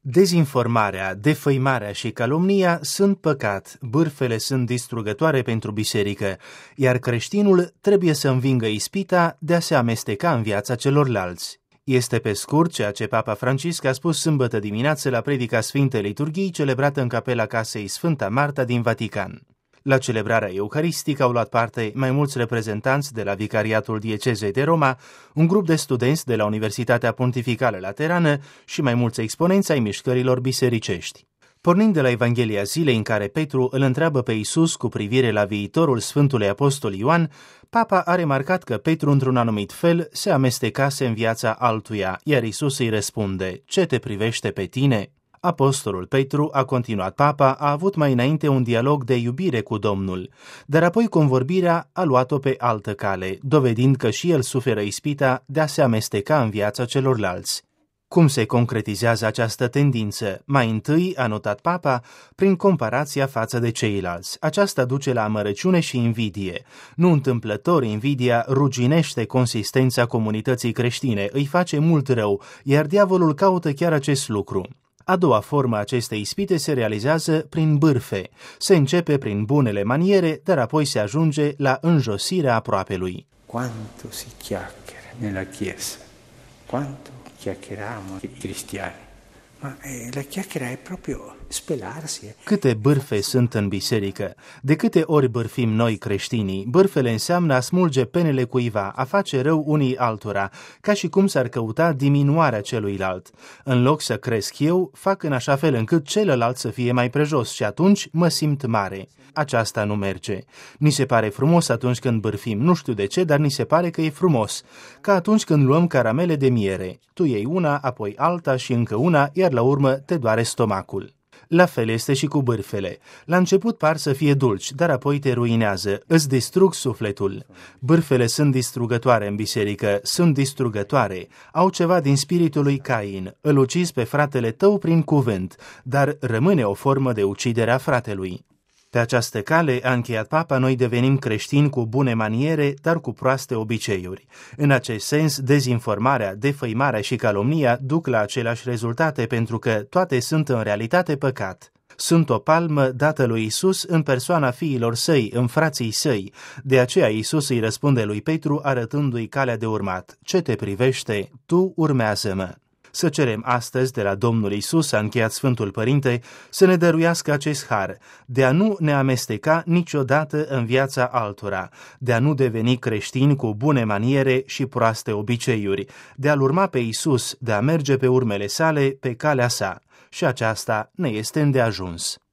Dezinformarea, defăimarea și calomnia sunt păcat, bârfele sunt distrugătoare pentru biserică, iar creștinul trebuie să învingă ispita de a se amesteca în viața celorlalți. Este pe scurt ceea ce Papa Francisc a spus sâmbătă dimineață la predica Sfintei Liturghii celebrată în capela casei Sfânta Marta din Vatican. La celebrarea eucaristică au luat parte mai mulți reprezentanți de la Vicariatul Diecezei de Roma, un grup de studenți de la Universitatea Pontificală Laterană și mai mulți exponenți ai mișcărilor bisericești. Pornind de la Evanghelia zilei în care Petru îl întreabă pe Iisus cu privire la viitorul Sfântului Apostol Ioan, Papa a remarcat că Petru într-un anumit fel se amestecase în viața altuia, iar Iisus îi răspunde: "Ce te privește pe tine?" Apostolul Petru, a continuat Papa, a avut mai înainte un dialog de iubire cu Domnul, dar apoi convorbirea a luat-o pe altă cale, dovedind că și el suferă ispita de a se amesteca în viața celorlalți. Cum se concretizează această tendință? Mai întâi, a notat Papa, prin comparația față de ceilalți. Aceasta duce la amărăciune și invidie. Nu întâmplător, invidia ruginește consistența comunității creștine, îi face mult rău, iar diavolul caută chiar acest lucru. A doua formă a acestei ispite se realizează prin bârfe. Se începe prin bunele maniere, dar apoi se ajunge la înjosirea aproapelui. Quanto si chiacchiera nella Chiesa, quanto chiacchieriamo i cristiani, ma la chiacchiera è proprio spelarsi. Câte bârfe sunt în biserică? De câte ori bârfim noi creștinii? Bârfele înseamnă a smulge penele cuiva, a face rău unii altora, ca și cum s-ar căuta diminuarea celuilalt. În loc să cresc eu, fac în așa fel încât celălalt să fie mai prejos și atunci mă simt mare. Aceasta nu merge. Ni se pare frumos atunci când bârfim, nu știu de ce, dar ni se pare că e frumos. Ca atunci când luăm caramele de miere. Tu iei una, apoi alta și încă una, iar la urmă te doare stomacul. La fel este și cu bârfele. La început par să fie dulci, dar apoi te ruinează, îți distrug sufletul. Bârfele sunt distrugătoare în biserică, sunt distrugătoare, au ceva din spiritul lui Cain, îl ucizi pe fratele tău prin cuvânt, dar rămâne o formă de ucidere a fratelui. Pe această cale, a încheiat Papa, noi devenim creștini cu bune maniere, dar cu proaste obiceiuri. În acest sens, dezinformarea, defăimarea și calomnia duc la aceleași rezultate, pentru că toate sunt în realitate păcat. Sunt o palmă dată lui Iisus în persoana fiilor săi, în frații săi. De aceea Iisus îi răspunde lui Petru arătându-i calea de urmat: "Ce te privește? Tu urmează-mă." Să cerem astăzi de la Domnul Iisus, a încheiat Sfântul Părinte, să ne dăruiască acest har, de a nu ne amesteca niciodată în viața altora, de a nu deveni creștini cu bune maniere și proaste obiceiuri, de a-L urma pe Iisus, de a merge pe urmele sale, pe calea sa. Și aceasta ne este îndeajuns.